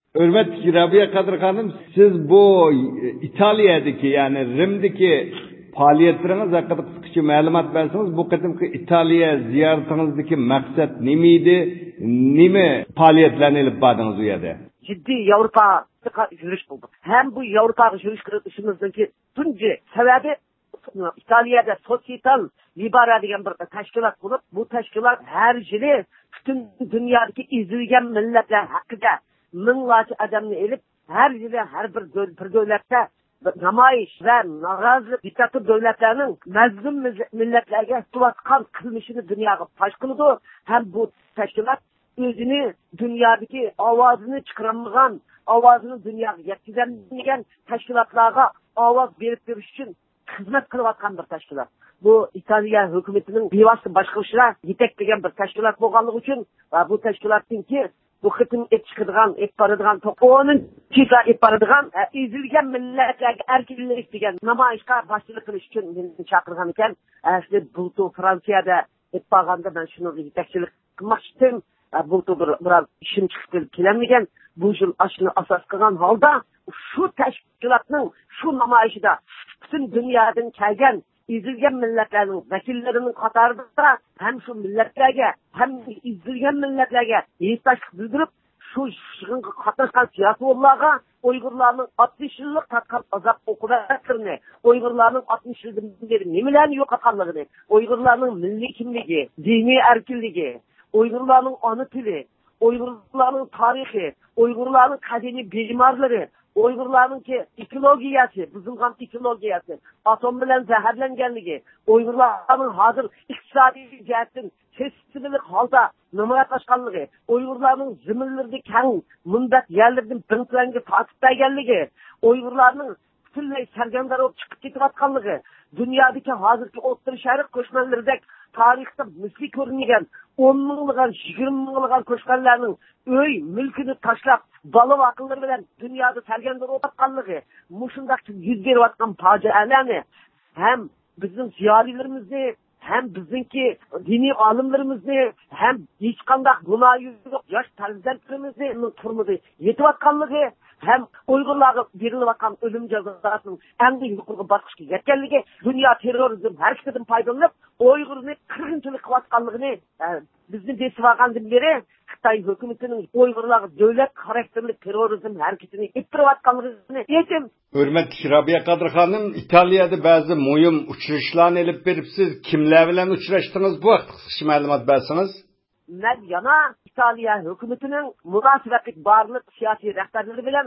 Hürmetli Rabia Kadir Hanım, siz bu İtalya'daki yani Rim'deki faaliyetleriniz hakkında kısaca malumat verseniz, bu kadımki İtalya ziyaretinizdeki maksat nemiydi, nime faaliyetlerini ilip bardınız o yerde? Ciddi Avrupa'ya yürüyüş bulduk. Hem bu Avrupa'ya yürüyüş kırıtışımızdaki tuncu sebebi İtalya'da Societal Libera degan bir teşkilat bulup, bu teşkilat her yılı bütün dünyadaki izleygen milletler hakkında minglarca adamını elip her yılı her bir devlette namoyish ve norozilik diktatör devletlerinin mazlum milletlerge tuvatkan kılmışını dünyaya paş kıldı. Hem bu teşkilat özünü dünyadaki avazını çıkaramayan, avazını dünyaya yetkizemeyken teşkilatlara avaz verip veriş için hizmet kılıvatkan bir teşkilat. Bu İtalya hükümetinin bevasıta başkılışına yetekleyen bir teşkilat bolganlığı için bu teşkilatın ki bu kıtım et çıkıdığan, et barıdığan, onun çiğsa et barıdığan izilgen milletlerge erkeklik degen namayışka başçılık kılış için beni çakırgan iken işte bultu Fransiyada et bağında ben şunu yetekçilik kılmak istedim. Bultu biraz işim çıktı kilemegen bu yıl aşını asas kılgan halda şu teşkilatın şu namayışı da bütün dünyadan kelgen izilgen milletlerinin vekillerinin katarında hem şu milletlerge hem izilgen milletlerge yetaşlık bildirip şu katlaşkan siyasi ollağa Uygurlarının 60 yıllık tatkan azap okubatlarını, Uygurlarının 60 yıldan beri nemelerini yok atkanlığını, Uygurlarının milli kimliği, dini erkinliği, Uygurlarının ana tili, Uygurlarının tarihi, Uygurlarının kademi bimarları, Uygurlarının ki ekologiyası, buzulgan ekologiyası, atom bilen zehirlengenligi, Uygurlarının hazır iktisadi cihetin keskinlik halda namayatlaşkanlığı, Uygurlarının zimirlerde keng, münbet yerlerden binklerinde takip belgenligi, Uygurlarının bütünley sergendar olup çıkıp getivatkanlığı, dünyadaki hazırki otları şehrik koşmanlardaki tarihte misli görünmegen 10 minglagan 20 minglagan koşkanlarının öy mülkünü taşlap balı akılları bilen dünyada sergendar olup atkanlığı, muşundak yüz berip atkan facialarni hem bizim ziyalilerimizni hem bizimki dini alimlerimizni hem hiç kandak günahı yok yaş prezidentlerimizni turmudu yetip atkanlığı hem Uygurlarga berilayotgan ölüm cezasının en yukarı basqıçka yetkenligi, dünya terrorizm hareketinden faydalanıp Uygurni kırgınçılık kılatkanlığını bizning desivaqandan beri Xitoy hukumatining Uygurlarga davlat karakterli terrorizm hareketini ittirayotganligini aytdim. Hürmetli Rabia Kadir Hanım, İtalya'da bazı muhim uçuruşlarını elip verip siz kimler bilen uçuruştunuz bu vaqt kısa ma'lumot bersangiz? Men yana İtalya hükümetinin münasebetlik barlık siyasi rehberleri bilen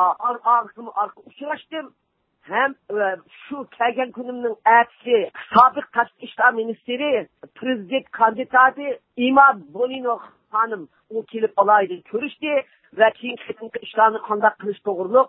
arka uçuruştum. Hem şu kelgen günümün ertesi sabık Tashqi ishlar ministeri prezident kandidatı İma Bonino hanım o kelip alaydı görüştü ve keyingi ishlarni qanday qilish to'g'riliq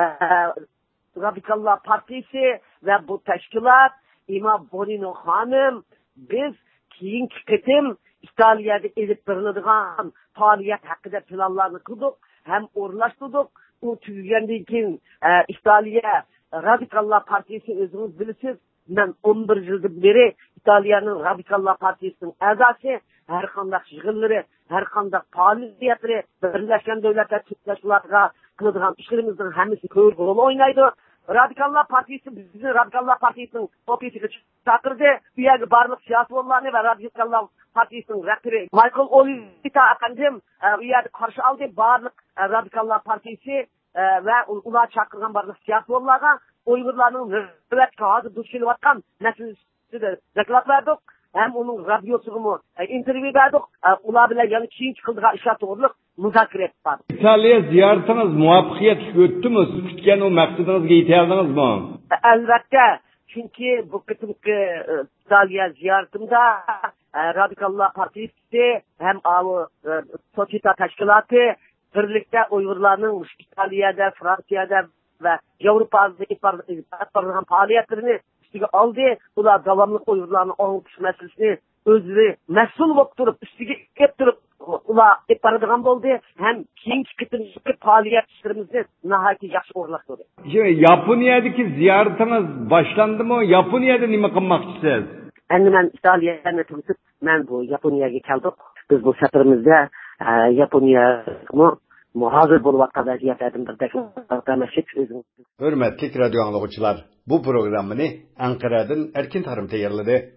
Radikallar Partisi ve bu teşkilat İma Bonino hanım biz keyingi qitim İtalya'da elip beriladigan faaliyet hakkında planlarını kıldık hem orlaştırdık. O tüyügendiği için İtalya Radikallar Partisi özünüz bilisiz. Ben 11 yıldır beri İtalya'nın Radikallar Partisi'nin azası, her kandak yığınları, her kandak faaliyetleri, Birleşen Devletler Teşkilatı'na kılıdığan işlerimizin hemisi köylü rol oynaydı. Radikallar Partisi, bizim Radikallar Partisi'nin ofisini çakırdı. Bir yerde barlık siyasi olanı ve Radikallar Partisi'nin rektörü Michael Olivita efendim bir yerde karşı aldı. Barlık Radikallar Partisi ve ular çakırgan barlık siyasi olanlarga Uygurlarının nöbet kağıdı duş kelivatkan meselesi de deklat verdik. Hem onun radyosumu interview verdik. Ular bilen yani kiyinç kıldığı işler doğruluk müzakere ettik. İtalya ziyaretiniz muvaffakiyetli öttü mü? Siz kütken o maksudunuzga yeterdiniz mi? Elbette. Çünkü bu kıtımki İtalya ziyaretimde Radikallar Partisi hem Societa Teşkilatı birlikte Uygurlarının İtalya'da, Fransa'da ve Avrupa'da iparatılan faaliyetlerini üstüge aldı. Ular davamlı Uygurlarının anlatış meselesini özleri mesul olup durup, üstüge durup ular iparatılan oldu. Hem keyingi kıtımki faaliyetlerimizni nahayeti yaxşı orlaştırdı. Yaponia'daki ziyaretiniz başlandı mı? Yaponia'da nima qilmoqchisiz? Endi men İtalya'ni men bu Yaponiyaga keldik. Biz bu safarimizda Yaponiya hozir bo'layotgan vaziyatlardan bir taklif o'zing. Hurmatli radio anglovchilar, bu programmani Anqaradan Erkin Tarim tayyorladi.